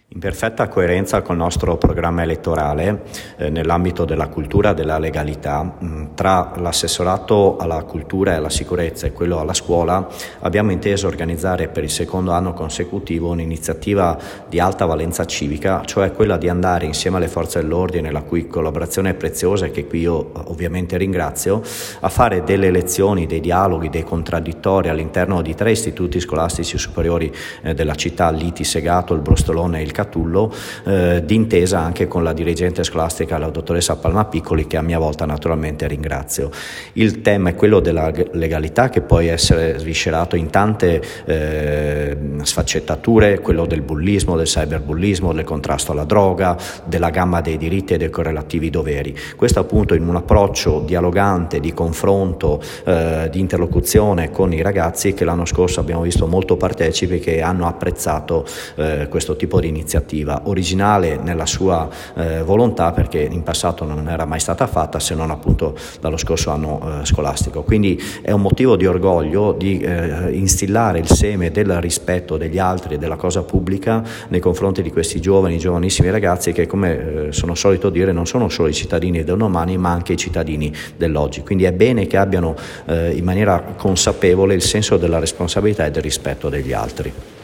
In perfetta coerenza col nostro programma elettorale, nell'ambito della cultura e della legalità, tra l'assessorato alla cultura e alla sicurezza e quello alla scuola, abbiamo inteso organizzare per il secondo anno consecutivo un'iniziativa di alta valenza civica, cioè quella di andare insieme alle forze dell'ordine, la cui collaborazione è preziosa e che qui io ovviamente ringrazio, a fare delle lezioni, dei dialoghi, dei contraddittori all'interno di 3 istituti scolastici superiori della città, l'ITI Segato, il Brostolone e il Catullo, d'intesa anche con la dirigente scolastica, la dottoressa Palma Piccoli, che a mia volta naturalmente ringrazio. Il tema è quello della legalità, che può essere sviscerato in tante sfaccettature, quello del bullismo, del cyberbullismo, del contrasto alla droga, della gamma dei diritti e dei correlativi doveri. Questo appunto in un approccio dialogante, di confronto, di interlocuzione con i ragazzi, che l'anno scorso abbiamo visto molto partecipi, che hanno apprezzato questo tipo di iniziativa, originale nella sua volontà, perché in passato non era mai stata fatta, se non appunto dallo scorso anno scolastico. Quindi è un motivo di orgoglio di instillare il seme del rispetto degli altri e della cosa pubblica nei confronti di questi giovanissimi ragazzi, che, come sono solito dire, non sono solo i cittadini del domani, ma anche i cittadini dell'oggi. Quindi è bene che abbiano in maniera consapevole il senso della responsabilità e del rispetto degli altri.